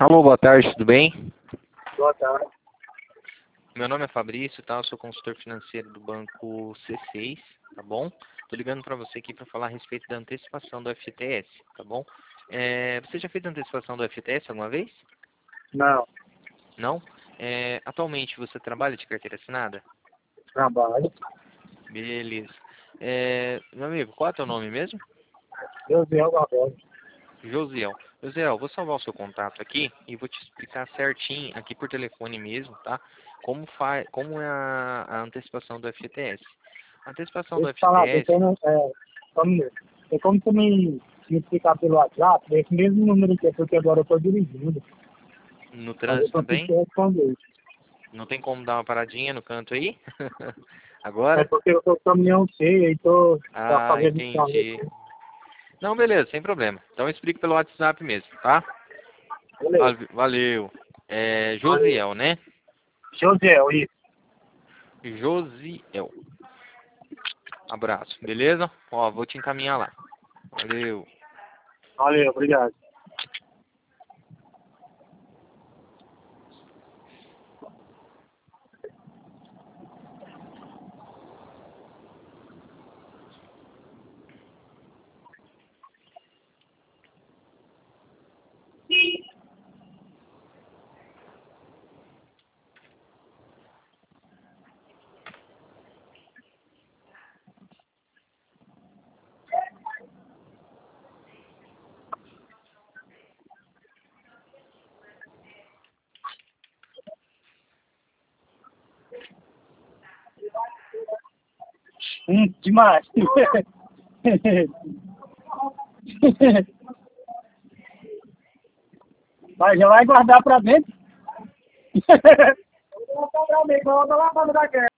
Alô, boa tarde, tudo bem? Boa tarde. Meu nome é Fabrício, tá? Eu sou consultor financeiro do banco C6, tá bom? Tô ligando para você aqui para falar a respeito da antecipação do FGTS, tá bom? Você já fez a antecipação do FGTS alguma vez? Não, Não? Atualmente você trabalha de carteira assinada? trabalho. Beleza. Meu amigo, qual é o teu nome mesmo? Josiel Barbosa. Josiel. Josiel, vou salvar o seu contato aqui e vou te explicar certinho aqui por telefone mesmo, tá? Como é a antecipação do FGTS. A antecipação do Deixa eu falar, FGTS, só um minuto. Tem como você me explicar pelo WhatsApp, esse mesmo número aqui, porque agora eu estou dirigindo. no Mas eu trânsito consigo também, te responder. não tem como dar uma paradinha no canto aí? É Agora? porque eu estou caminhão cheio, aí estou Ah, fazendo isso. entendi. Não, beleza, sem problema. Então eu explico pelo WhatsApp mesmo, tá? Beleza. Valeu. Valeu. Josiel, né? Josiel, isso. Josiel. Abraço, beleza? Ó, vou te encaminhar lá. Valeu. Valeu, obrigado. Demais. Mas já vai guardar pra dentro? Vou guardar pra dentro, vou lá pra dentro da